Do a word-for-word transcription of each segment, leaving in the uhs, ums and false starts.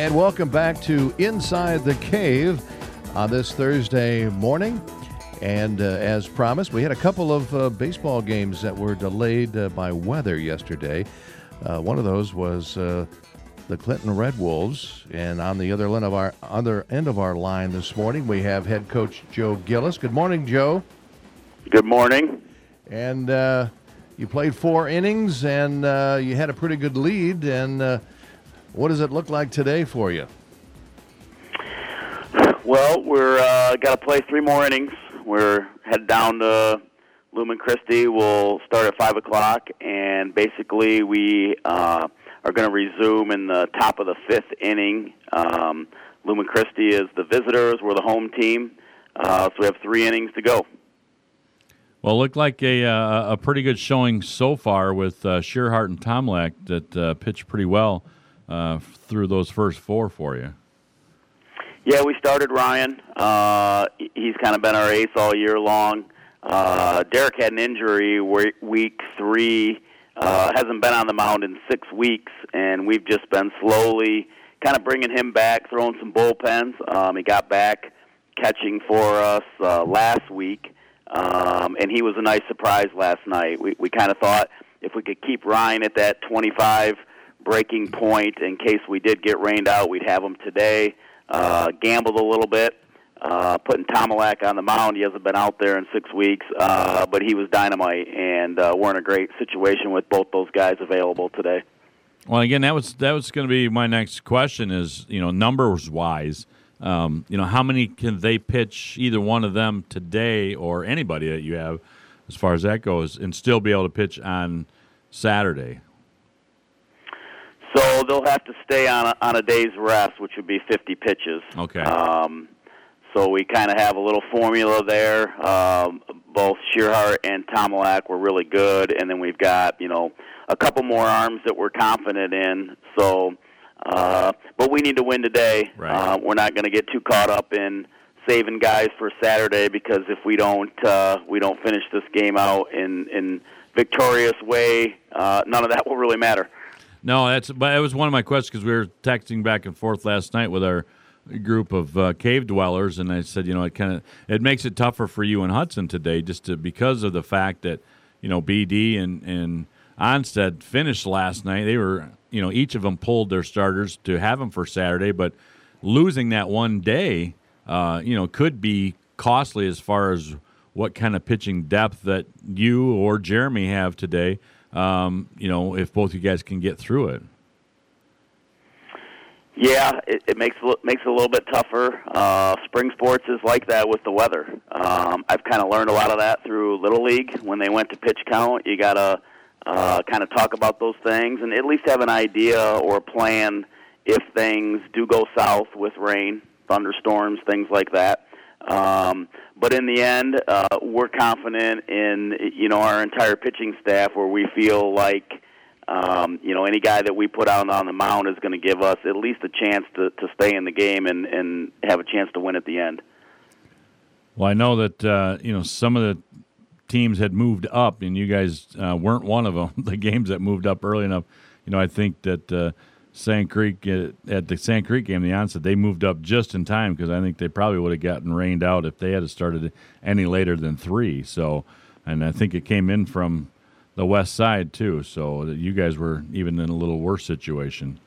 And welcome back to Inside the Cave on this Thursday morning. And uh, as promised, we had a couple of uh, baseball games that were delayed uh, by weather yesterday. Uh, one of those was uh, the Clinton Red Wolves. And on the other end of our other end of our line this morning, we have head coach Joe Gillis. Good morning, Joe. Good morning. And uh, you played four innings, and uh, you had a pretty good lead. And uh, what does it look like today for you? Well, we're uh, got to play three more innings. We're headed down to Lumen Christi. We'll start at five o'clock, and basically we uh, are going to resume in the top of the fifth inning. Um, Lumen Christi is the visitors. We're the home team, uh, so we have three innings to go. Well, it looked like a uh, a pretty good showing so far with uh, Shearhart and Tomlak that uh, pitched pretty well uh, through those first four for you. Yeah, we started Ryan. Uh, he's kind of been our ace all year long. Uh, Derek had an injury week three, uh, hasn't been on the mound in six weeks, and we've just been slowly kind of bringing him back, throwing some bullpens. Um, he got back catching for us uh, last week. Um, and he was a nice surprise last night. We we kind of thought if we could keep Ryan at that twenty-five breaking point in case we did get rained out, we'd have him today. Uh, gambled a little bit, uh, putting Tomlak on the mound. He hasn't been out there in six weeks, uh, but he was dynamite, and uh, we're in a great situation with both those guys available today. Well, again, that was that was going to be my next question is, you know, numbers-wise, Um, you know, how many can they pitch, either one of them today or anybody that you have as far as that goes, and still be able to pitch on Saturday? So they'll have to stay on a, on a day's rest, which would be fifty pitches. Okay. Um, so we kind of have a little formula there. Um, both Shearhart and Tomlak were really good, and then we've got, you know, a couple more arms that we're confident in. So... Uh, but we need to win today. Right. Uh, we're not going to get too caught up in saving guys for Saturday, because if we don't, uh, we don't finish this game out in in victorious way, uh, none of that will really matter. No, that's. But it was one of my questions because we were texting back and forth last night with our group of uh, cave dwellers, and I said, you know, it kind of it makes it tougher for you and Hudson today, just to, because of the fact that, you know, B D and and Onstead finished last night. They were. You know, each of them pulled their starters to have them for Saturday, but losing that one day, uh, you know, could be costly as far as what kind of pitching depth that you or Jeremy have today. Um, you know, if both you guys can get through it. Yeah, it, it makes makes it a little bit tougher. Uh, spring sports is like that with the weather. Um, I've kind of learned a lot of that through Little League. When they went to pitch count, you gotta. Uh, kind of talk about those things and at least have an idea or a plan if things do go south with rain, thunderstorms, things like that. Um, but in the end, uh, we're confident in, you know, our entire pitching staff, where we feel like, um, you know, any guy that we put out on the mound is going to give us at least a chance to, to stay in the game and, and have a chance to win at the end. Well, I know that, uh, you know, some of the teams had moved up, and you guys uh, weren't one of them. The games that moved up early enough, you know, I think that uh, Sand Creek uh, at the Sand Creek game, the onset, they moved up just in time, because I think they probably would have gotten rained out if they had started any later than three. So, and I think it came in from the west side too. So that you guys were even in a little worse situation.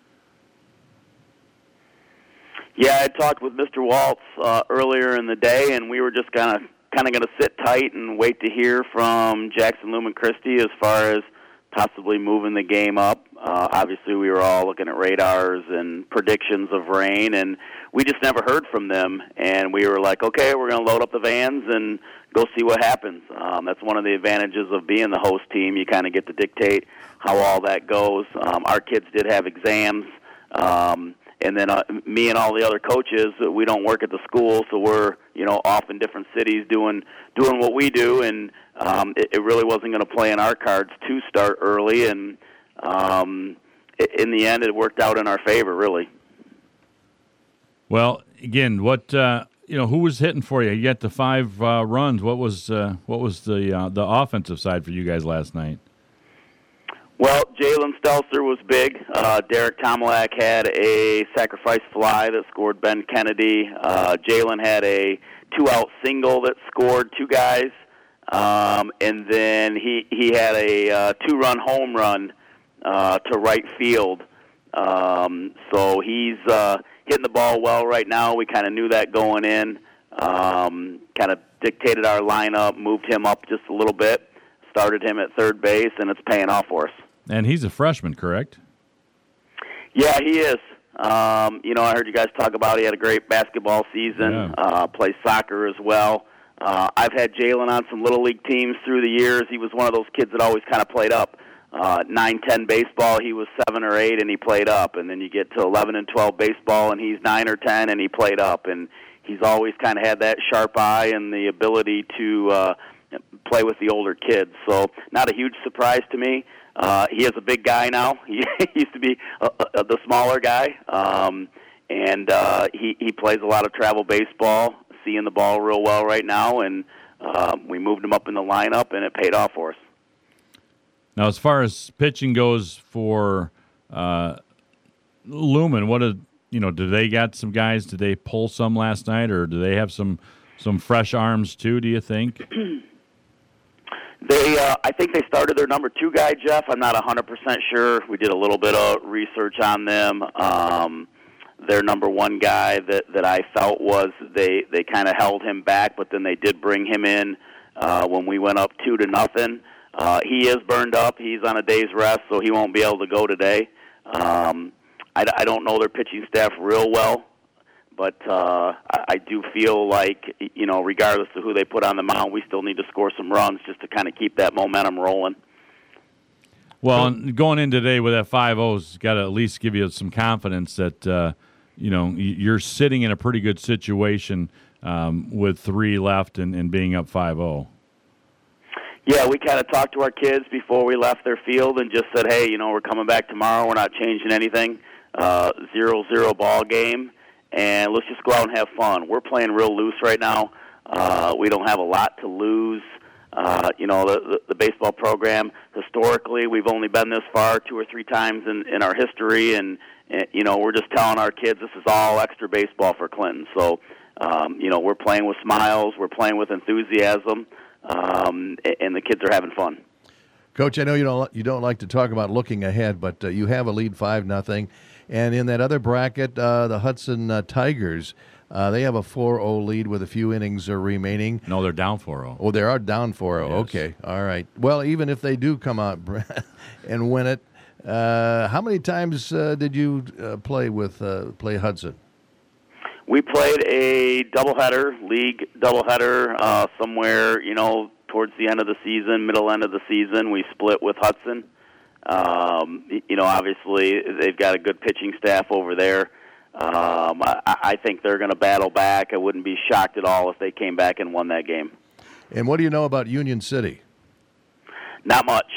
Yeah, I talked with Mister Waltz uh, earlier in the day, and we were just kind of. kind of going to sit tight and wait to hear from Jackson Lumen Christi as far as possibly moving the game up. Uh, obviously, we were all looking at radars and predictions of rain, and we just never heard from them. And we were like, okay, we're going to load up the vans and go see what happens. Um, that's one of the advantages of being the host team. You kind of get to dictate how all that goes. Um, our kids did have exams. Um, And then uh, me and all the other coaches, we don't work at the school, so we're, you know, off in different cities doing doing what we do, and um, it, it really wasn't going to play in our cards to start early, and um, in the end, it worked out in our favor, really. Well, again, what uh, you know, who was hitting for you? You got the five uh, runs. What was uh, what was the uh, the offensive side for you guys last night? Well, Jalen Stelzer was big. Uh, Derek Tomilak had a sacrifice fly that scored Ben Kennedy. Uh, Jalen had a two-out single that scored two guys. Um, and then he, he had a uh, two-run home run uh, to right field. Um, so he's uh, hitting the ball well right now. We kind of knew that going in. Um, kind of dictated our lineup, moved him up just a little bit, started him at third base, and it's paying off for us. And he's a freshman, correct? Yeah, he is. Um, you know, I heard you guys talk about he had a great basketball season, Yeah. uh, plays soccer as well. Uh, I've had Jalen on some Little League teams through the years. He was one of those kids that always kind of played up. Uh, nine ten baseball, he was seven or eight, and he played up. And then you get to eleven and twelve baseball, and he's nine or ten, and he played up. And he's always kind of had that sharp eye and the ability to uh, play with the older kids. So not a huge surprise to me. Uh, he is a big guy now. He used to be uh, uh, the smaller guy, um, and uh, he, he plays a lot of travel baseball, seeing the ball real well right now, and uh, we moved him up in the lineup, and it paid off for us. Now, as far as pitching goes for uh, Lumen, what did you know? Do they got some guys? Did they pull some last night, or do they have some some fresh arms too? Do you think? They, uh, I think they started their number two guy, Jeff. I'm not one hundred percent sure. We did a little bit of research on them. Um, their number one guy that, that I felt was they, they kind of held him back, but then they did bring him in uh, when we went up two to nothing. Uh, he is burned up. He's on a day's rest, so he won't be able to go today. Um, I, I don't know their pitching staff real well. But uh, I, I do feel like, you know, regardless of who they put on the mound, we still need to score some runs just to kind of keep that momentum rolling. Well, and going in today with that five oh's got to at least give you some confidence that, uh, you know, you're sitting in a pretty good situation um, with three left and, and being up five oh. Yeah, we kind of talked to our kids before we left their field and just said, hey, you know, we're coming back tomorrow. We're not changing anything. Uh, zero zero ball game. And let's just go out and have fun. We're playing real loose right now. Uh, we don't have a lot to lose. Uh, you know, the, the, the baseball program, historically, we've only been this far two or three times in, in our history. And, and, you know, we're just telling our kids this is all extra baseball for Clinton. So, um, you know, we're playing with smiles. We're playing with enthusiasm. Um, and the kids are having fun. Coach, I know you don't you don't like to talk about looking ahead, but uh, you have a lead five nothing. And in that other bracket, uh, the Hudson uh, Tigers, uh, they have a four oh lead with a few innings uh, remaining. No, they're down four oh. Oh, they are down four oh. Yes. Okay, all right. Well, even if they do come out and win it, uh, how many times uh, did you uh, play with uh, play Hudson? We played a doubleheader, league doubleheader, uh, somewhere, you know, towards the end of the season, middle end of the season. We split with Hudson. Um, you know, obviously they've got a good pitching staff over there. Um, I, I think they're going to battle back. I wouldn't be shocked at all if they came back and won that game. And what do you know about Union City? Not much.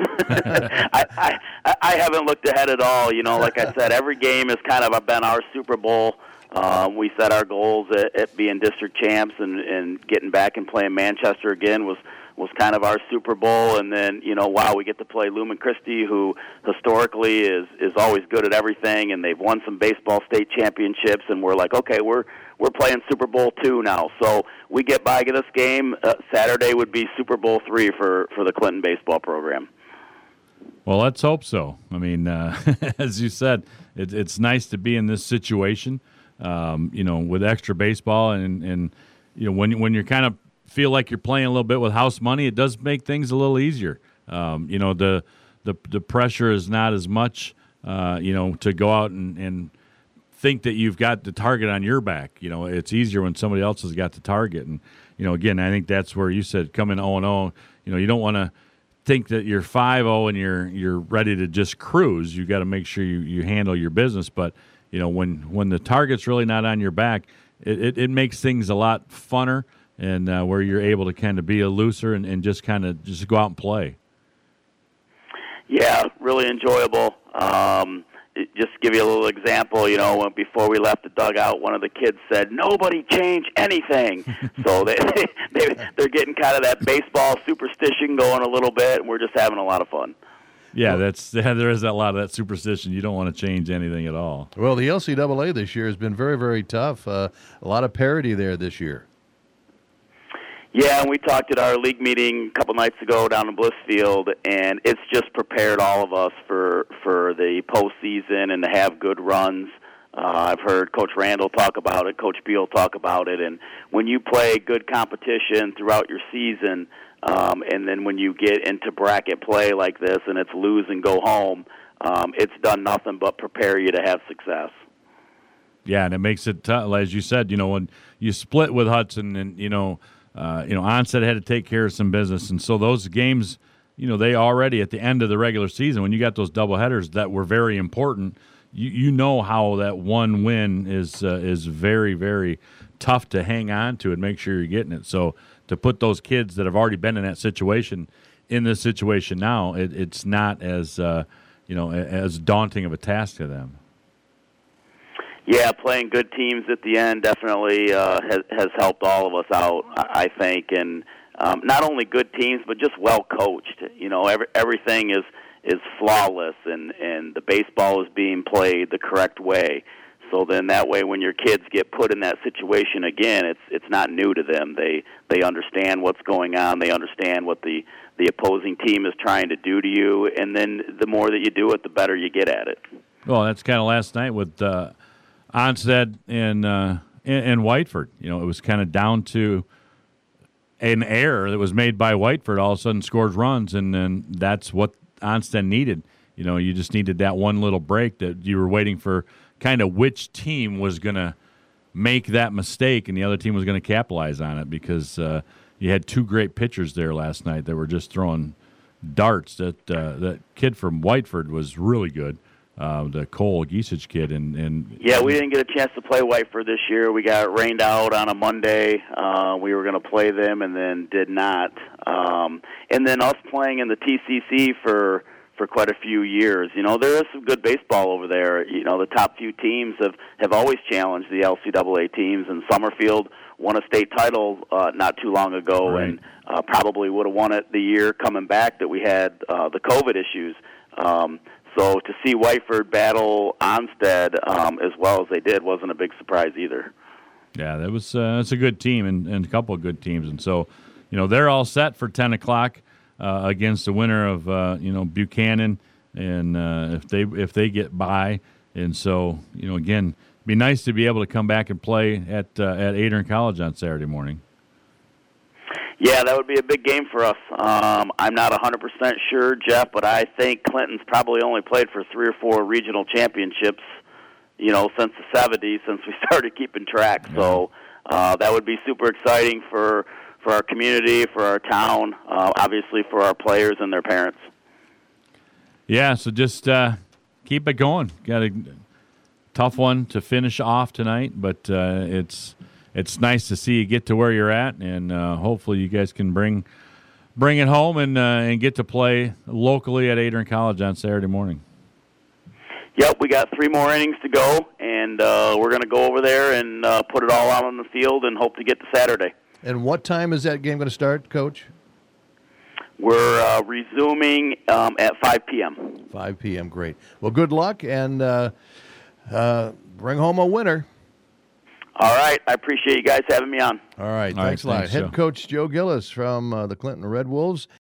I, I I haven't looked ahead at all. You know, like I said, every game has kind of been our Super Bowl. Um, we set our goals at, at being district champs, and, and getting back and playing Manchester again was, was kind of our Super Bowl. And then, you know, wow, we get to play Lumen Christi, who historically is, is always good at everything, and they've won some baseball state championships, and we're like, okay, we're we're playing Super Bowl two now. So we get by this game. Uh, Saturday would be Super Bowl three for, for the Clinton baseball program. Well, let's hope so. I mean, uh, as you said, it, it's nice to be in this situation. Um, you know, with extra baseball, and, and you know, when when you kind of feel like you're playing a little bit with house money, it does make things a little easier. Um, you know, the the the pressure is not as much. Uh, you know, to go out and, and think that you've got the target on your back. You know, it's easier when somebody else has got the target. And you know, again, I think that's where you said coming oh and oh. You know, you don't want to think that you're five oh and you're you're ready to just cruise. You got to make sure you, you handle your business, but you know, when, when the target's really not on your back, it, it, it makes things a lot funner, and uh, where you're able to kind of be a looser and, and just kind of just go out and play. Yeah, really enjoyable. Um, just to give you a little example, you know, when, before we left the dugout, one of the kids said, "Nobody change anything." So they, they, they're getting kind of that baseball superstition going a little bit, and we're just having a lot of fun. Yeah, that's there is a lot of that superstition. You don't want to change anything at all. Well, the L C double A this year has been very, very tough. Uh, a lot of parity there this year. Yeah, and we talked at our league meeting a couple nights ago down in Blissfield, and it's just prepared all of us for for the postseason and to have good runs. Uh, I've heard Coach Randall talk about it, Coach Beal talk about it, and when you play good competition throughout your season, um, and then when you get into bracket play like this and it's lose and go home, um, it's done nothing but prepare you to have success. Yeah, and it makes it tough, as you said. You know, when you split with Hudson, and you know. Uh, you know, Onstead had to take care of some business, and so those games, you know, they already at the end of the regular season, when you got those doubleheaders that were very important, you, you know how that one win is uh, is very, very tough to hang on to and make sure you're getting it. So to put those kids that have already been in that situation in this situation now, it, it's not as uh, you know as daunting of a task to them. Yeah, playing good teams at the end definitely uh, has, has helped all of us out, I think, and um, not only good teams, but just well coached. You know, every, everything is is flawless, and, and the baseball is being played the correct way. So then that way, when your kids get put in that situation again, it's it's not new to them. They they understand what's going on. They understand what the the opposing team is trying to do to you, and then the more that you do it, the better you get at it. Well, that's kind of last night with. Uh Onstead and, uh, and and Whiteford. You know, it was kind of down to an error that was made by Whiteford. All of a sudden, scores runs, and then that's what Onstead needed. You know, you just needed that one little break that you were waiting for. Kind of which team was going to make that mistake, and the other team was going to capitalize on it because uh, you had two great pitchers there last night that were just throwing darts. That uh, that kid from Whiteford was really good. Uh, the Cole Giesich kid. And, and yeah, we didn't get a chance to play Whiteford this year. We got rained out on a Monday. Uh, we were going to play them and then did not. Um, and then us playing in the T C C for for quite a few years. You know, there is some good baseball over there. You know, the top few teams have, have always challenged the L C double A teams, and Summerfield won a state title uh, not too long ago, right. and uh, probably would have won it the year coming back that we had uh, the COVID issues. Um, So to see Whiteford battle Onstead um, as well as they did wasn't a big surprise either. Yeah, that was uh, that's a good team and, and a couple of good teams, and so you know they're all set for ten o'clock uh, against the winner of uh, you know Buchanan, and uh, if they if they get by, and so you know again, it'd be nice to be able to come back and play at uh, at Adrian College on Saturday morning. Yeah, that would be a big game for us. Um, I'm not one hundred percent sure, Jeff, but I think Clinton's probably only played for three or four regional championships, you know, since the seventies, since we started keeping track. Yeah. So uh, that would be super exciting for, for our community, for our town, uh, obviously for our players and their parents. Yeah, so just uh, keep it going. Got a tough one to finish off tonight, but uh, it's – it's nice to see you get to where you're at, and uh, hopefully you guys can bring bring it home and uh, and get to play locally at Adrian College on Saturday morning. Yep, we got three more innings to go, and uh, we're going to go over there and uh, put it all out on the field and hope to get to Saturday. And what time is that game going to start, Coach? We're uh, resuming um, at five p.m. five p.m., great. Well, good luck, and uh, uh, bring home a winner. All right. I appreciate you guys having me on. All right. All thanks right, a lot. thanks, Head Joe. coach Joe Gillis from uh, the Clinton Red Wolves.